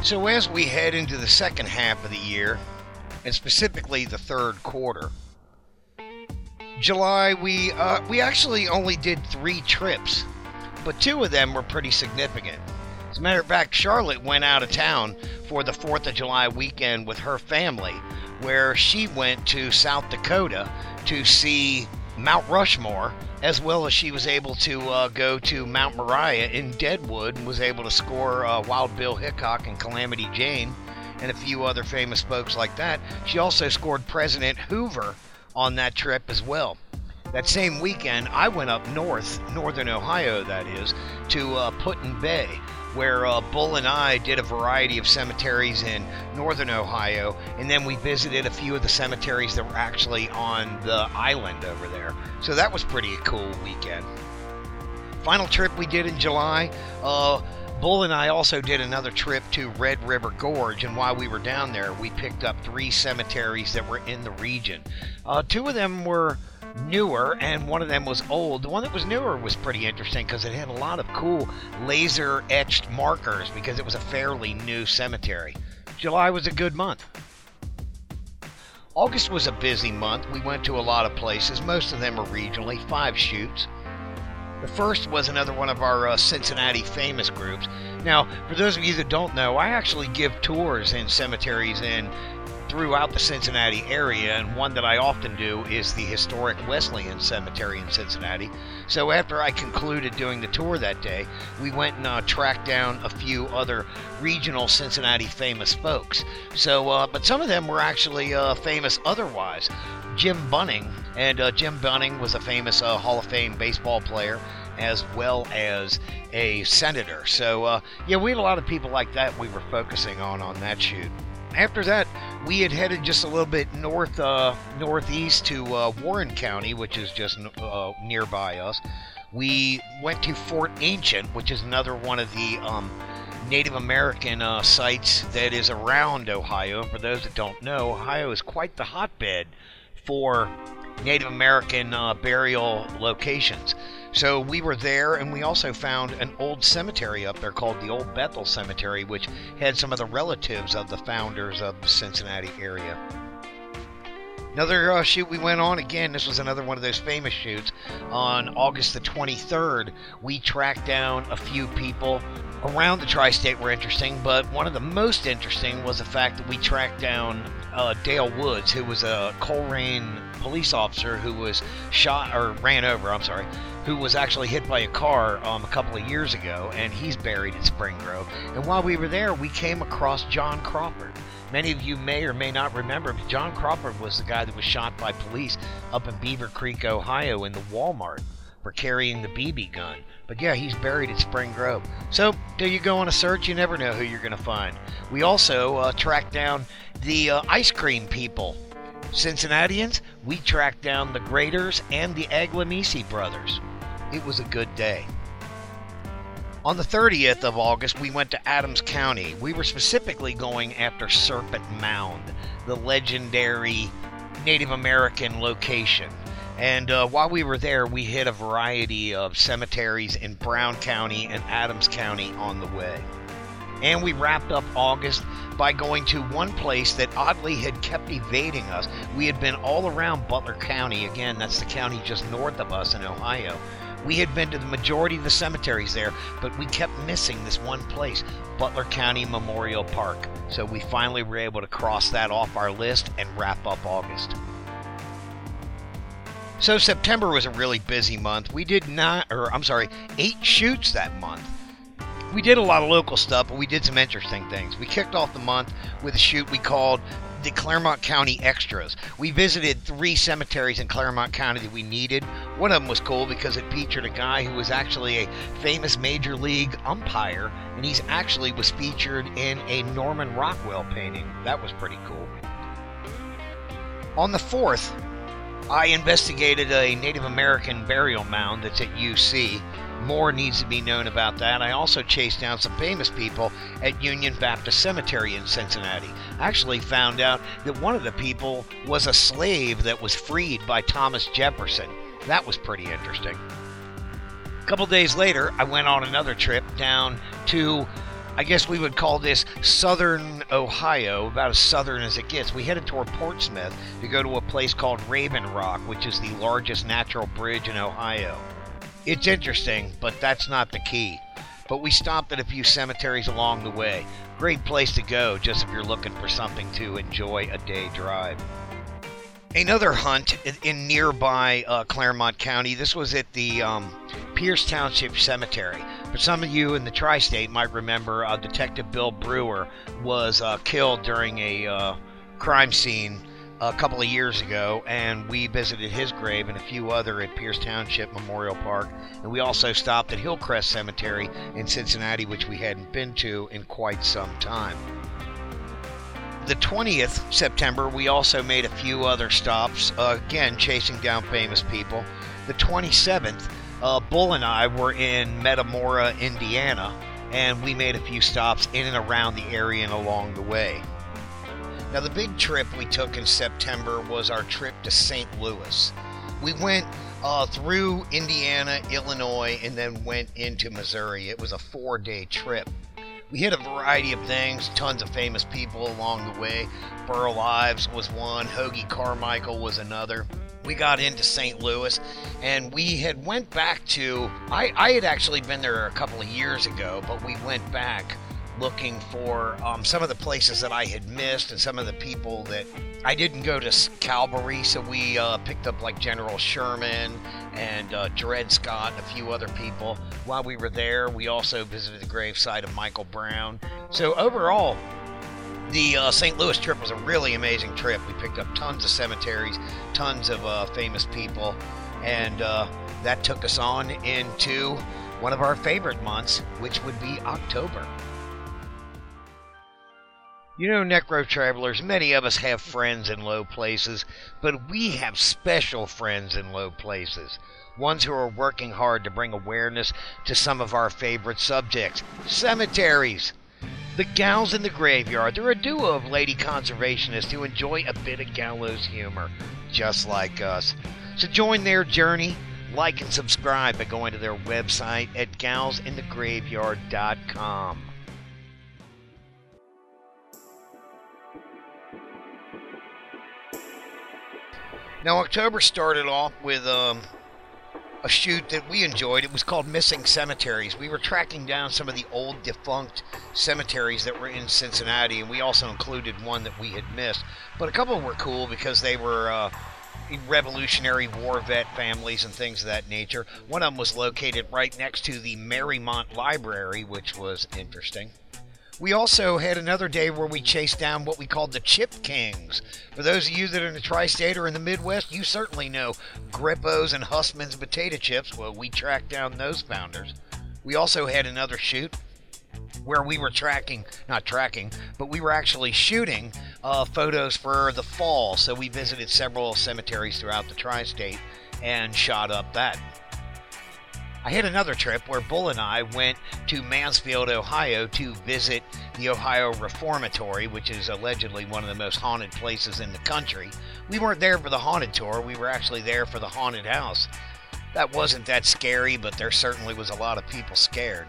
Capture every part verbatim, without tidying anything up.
So as we head into the second half of the year, and specifically the third quarter, July, we uh, we actually only did three trips, but two of them were pretty significant. As a matter of fact, Charlotte went out of town for the fourth of July weekend with her family, where she went to South Dakota to see Mount Rushmore, as well as she was able to uh, go to Mount Moriah in Deadwood and was able to score uh, Wild Bill Hickok and Calamity Jane and a few other famous folks like that. She also scored President Hoover on that trip as well. That same weekend, I went up north, northern Ohio that is, to uh, Put-in Bay, where uh, Bull and I did a variety of cemeteries in northern Ohio, and then we visited a few of the cemeteries that were actually on the island over there. So that was pretty cool weekend. Final trip we did in July, uh, Bull and I also did another trip to Red River Gorge, and while we were down there, we picked up three cemeteries that were in the region. Uh, two of them were newer and one of them was old. The one that was newer was pretty interesting because it had a lot of cool laser etched markers because it was a fairly new cemetery. July was a good month. August was a busy month. We went to a lot of places. Most of them were regionally, five shoots. The first was another one of our uh, Cincinnati famous groups. Now, for those of you that don't know, I actually give tours in cemeteries in throughout the Cincinnati area, and one that I often do is the historic Wesleyan Cemetery in Cincinnati. So after I concluded doing the tour that day, we went and uh, tracked down a few other regional Cincinnati famous folks. So, uh, but some of them were actually uh, famous otherwise. Jim Bunning, and uh, Jim Bunning was a famous uh, Hall of Fame baseball player, as well as a senator. So, uh, yeah, we had a lot of people like that we were focusing on on that shoot. After that, we had headed just a little bit north, uh, northeast to uh, Warren County, which is just uh, nearby us. We went to Fort Ancient, which is another one of the um, Native American uh, sites that is around Ohio. For those that don't know, Ohio is quite the hotbed for Native American uh, burial locations. So we were there, and we also found an old cemetery up there called the Old Bethel Cemetery, which had some of the relatives of the founders of the Cincinnati area. Another uh, shoot we went on, again, this was another one of those famous shoots. On August the twenty-third, we tracked down a few people around the tri-state were interesting, but one of the most interesting was the fact that we tracked down uh, Dale Woods, who was a Coleraine police officer who was shot, or ran over, I'm sorry, who was actually hit by a car um, a couple of years ago, and he's buried at Spring Grove. And while we were there, we came across John Crawford. Many of you may or may not remember, but John Crawford was the guy that was shot by police up in Beaver Creek, Ohio, in the Walmart for carrying the B B gun. But yeah, he's buried at Spring Grove. So, till you go on a search, you never know who you're going to find. We also uh, tracked down the uh, ice cream people. Cincinnatians, we tracked down the Graders and the Aglamisi brothers. It was a good day. On the thirtieth of August, we went to Adams County. We were specifically going after Serpent Mound, the legendary Native American location. And uh, while we were there, we hit a variety of cemeteries in Brown County and Adams County on the way. And we wrapped up August by going to one place that oddly had kept evading us. We had been all around Butler County. Again, that's the county just north of us in Ohio. We had been to the majority of the cemeteries there, but we kept missing this one place, Butler County Memorial Park. So we finally were able to cross that off our list and wrap up August. So September was a really busy month. We did not, or I'm sorry, eight shoots that month. We did a lot of local stuff, but we did some interesting things. We kicked off the month with a shoot we called the Claremont County Extras. We visited three cemeteries in Claremont County that we needed. One of them was cool because it featured a guy who was actually a famous major league umpire, and he's actually was featured in a Norman Rockwell painting. That was pretty cool. On the fourth, I investigated a Native American burial mound that's at U C. More needs to be known about that. I also chased down some famous people at Union Baptist Cemetery in Cincinnati. I actually found out that one of the people was a slave that was freed by Thomas Jefferson. That was pretty interesting. A couple days later, I went on another trip down to I guess we would call this southern Ohio, about as southern as it gets. We headed toward Portsmouth to go to a place called Raven Rock, which is the largest natural bridge in Ohio. It's interesting, but that's not the key. But we stopped at a few cemeteries along the way. Great place to go, just if you're looking for something to enjoy a day drive. Another hunt in nearby uh, Clermont County. This was at the um, Pierce Township Cemetery. For some of you in the tri-state might remember, uh, Detective Bill Brewer was uh, killed during a uh, crime scene a couple of years ago, and we visited his grave and a few other at Pierce Township Memorial Park. And we also stopped at Hillcrest Cemetery in Cincinnati, which we hadn't been to in quite some time. The twentieth of September, we also made a few other stops, uh, again chasing down famous people. The twenty-seventh, uh, Bull and I were in Metamora, Indiana, and we made a few stops in and around the area and along the way. Now, the big trip we took in September was our trip to Saint Louis. We went uh, through Indiana, Illinois, and then went into Missouri. It was a four-day trip. We hit a variety of things, tons of famous people along the way. Burl Ives was one, Hoagie Carmichael was another. We got into Saint Louis, and we had went back to, I, I had actually been there a couple of years ago, but we went back looking for um, some of the places that I had missed and some of the people that I didn't go to Calvary, so we uh, picked up like General Sherman and uh, Dred Scott and a few other people. While we were there, we also visited the gravesite of Michael Brown. So overall, the uh, Saint Louis trip was a really amazing trip. We picked up tons of cemeteries, tons of uh, famous people, and uh, that took us on into one of our favorite months, which would be October. You know, Necro Travelers, many of us have friends in low places, but we have special friends in low places. Ones who are working hard to bring awareness to some of our favorite subjects. Cemeteries. The Gals in the Graveyard. They're a duo of lady conservationists who enjoy a bit of gallows humor, just like us. So join their journey, like and subscribe by going to their website at gals in the graveyard dot com. Now, October started off with um, a shoot that we enjoyed. It was called Missing Cemeteries. We were tracking down some of the old defunct cemeteries that were in Cincinnati, and we also included one that we had missed. But a couple were cool because they were uh, Revolutionary War vet families and things of that nature. One of them was located right next to the Marymount Library, which was interesting. We also had another day where we chased down what we called the Chip Kings. For those of you that are in the tri-state or in the Midwest, you certainly know Grippo's and Hussman's potato chips. Well, we tracked down those founders. We also had another shoot where we were tracking, not tracking, but we were actually shooting uh, photos for the fall. So we visited several cemeteries throughout the tri-state and shot up that. I had another trip where Bull and I went to Mansfield, Ohio to visit the Ohio Reformatory, which is allegedly one of the most haunted places in the country. We weren't there for the haunted tour, we were actually there for the haunted house. That wasn't that scary, but there certainly was a lot of people scared.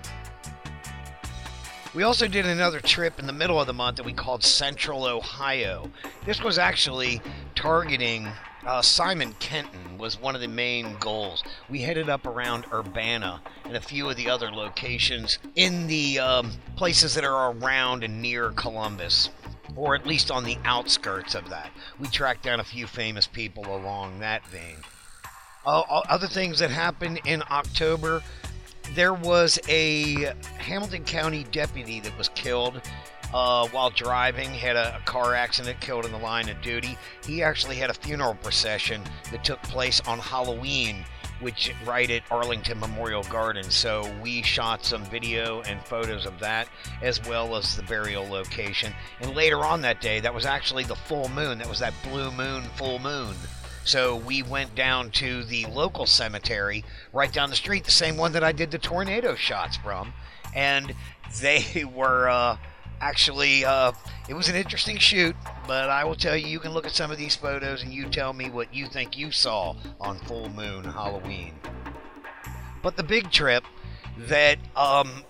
We also did another trip in the middle of the month that we called Central Ohio. This was actually targeting Uh, Simon Kenton was one of the main goals. We headed up around Urbana and a few of the other locations in the um, places that are around and near Columbus, or at least on the outskirts of that. We tracked down a few famous people along that vein. Uh, other things that happened in October, there was a Hamilton County deputy that was killed Uh, while driving, had a, a car accident, killed in the line of duty. He actually had a funeral procession that took place on Halloween, which right at Arlington Memorial Gardens. So we shot some video and photos of that, as well as the burial location. And later on that day, that was actually the full moon. That was that blue moon, full moon. So we went down to the local cemetery right down the street, the same one that I did the tornado shots from. And they were... Uh, Actually, uh, it was an interesting shoot, but I will tell you, you can look at some of these photos and you tell me what you think you saw on full moon Halloween. But the big trip that um,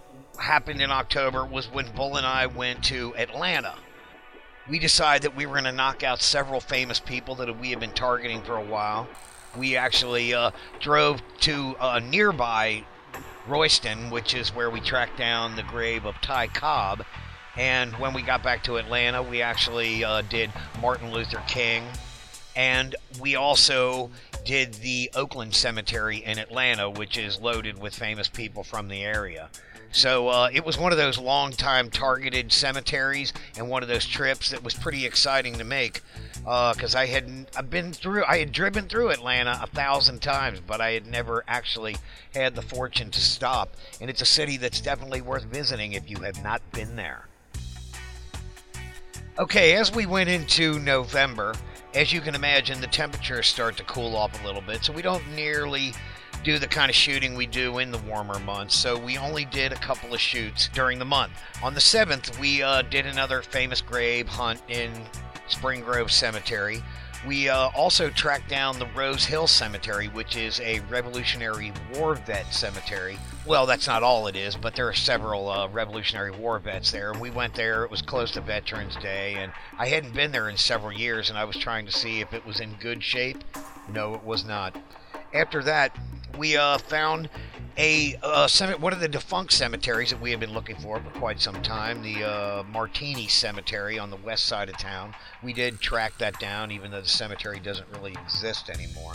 happened in October was when Bull and I went to Atlanta. We decided that we were going to knock out several famous people that we had been targeting for a while. We actually uh, drove to uh, nearby Royston, which is where we tracked down the grave of Ty Cobb. And when we got back to Atlanta, we actually uh, did Martin Luther King. And we also did the Oakland Cemetery in Atlanta, which is loaded with famous people from the area. So uh, it was one of those long-time targeted cemeteries and one of those trips that was pretty exciting to make, because uh, I had I've been through I had driven through Atlanta a thousand times, but I had never actually had the fortune to stop. And it's a city that's definitely worth visiting if you have not been there. Okay, as we went into November, as you can imagine, the temperatures start to cool off a little bit, so we don't nearly do the kind of shooting we do in the warmer months, so we only did a couple of shoots during the month. On the seventh, we uh, did another famous grave hunt in Spring Grove Cemetery. We uh, also tracked down the Rose Hill Cemetery, which is a Revolutionary War vet cemetery. Well, that's not all it is, but there are several uh, Revolutionary War vets there. And we went there. It was close to Veterans Day, and I hadn't been there in several years, and I was trying to see if it was in good shape. No, it was not. After that, we uh, found a uh, one of the defunct cemeteries that we had been looking for for quite some time, the uh, Martini Cemetery on the west side of town. We did track that down, even though the cemetery doesn't really exist anymore.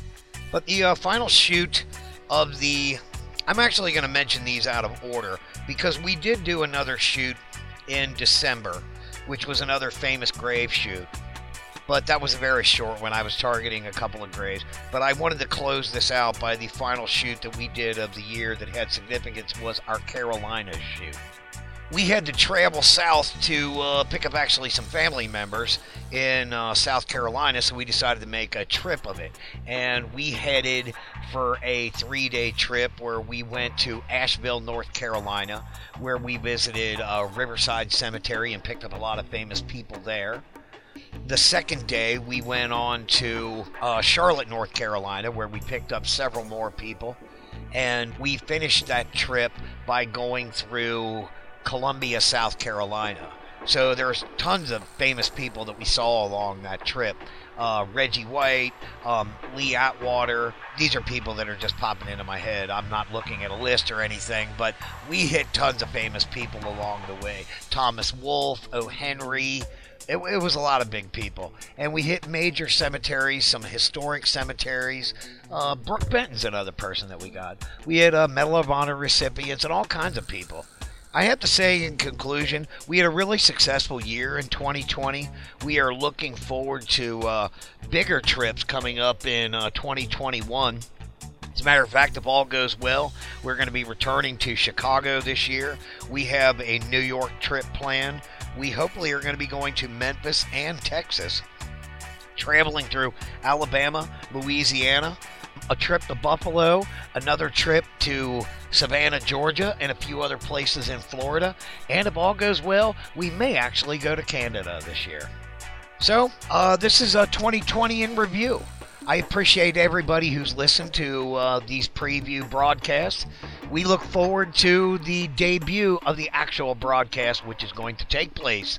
But the uh, final shoot of the... I'm actually going to mention these out of order, because we did do another shoot in December, which was another famous grave shoot. But that was a very short one. I was targeting a couple of graves. But I wanted to close this out by the final shoot that we did of the year that had significance was our Carolina shoot. We had to travel south to uh, pick up actually some family members in uh, South Carolina, so we decided to make a trip of it. And we headed for a three-day trip where we went to Asheville, North Carolina, where we visited uh, Riverside Cemetery and picked up a lot of famous people there. The second day, we went on to uh, Charlotte, North Carolina, where we picked up several more people. And we finished that trip by going through Columbia, South Carolina. So there's tons of famous people that we saw along that trip. Uh, Reggie White, um, Lee Atwater. These are people that are just popping into my head. I'm not looking at a list or anything, but we hit tons of famous people along the way. Thomas Wolfe, O. Henry. It, it was a lot of big people. And we hit major cemeteries, some historic cemeteries. Uh, Brooke Benton's another person that we got. We had uh, Medal of Honor recipients and all kinds of people. I have to say, in conclusion, we had a really successful year in twenty twenty. We are looking forward to uh, bigger trips coming up in uh, twenty twenty-one. As a matter of fact, if all goes well, we're going to be returning to Chicago this year. We have a New York trip planned. We hopefully are going to be going to Memphis and Texas, traveling through Alabama, Louisiana, a trip to Buffalo, another trip to Savannah, Georgia, and a few other places in Florida. And if all goes well, we may actually go to Canada this year. So, uh, this is a twenty twenty in review. I appreciate everybody who's listened to uh, these preview broadcasts. We look forward to the debut of the actual broadcast, which is going to take place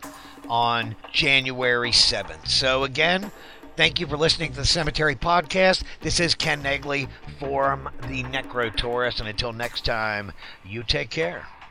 on January seventh. So again, thank you for listening to the Cemetery Podcast. This is Ken Negley from the Necro Taurus, and until next time, you take care.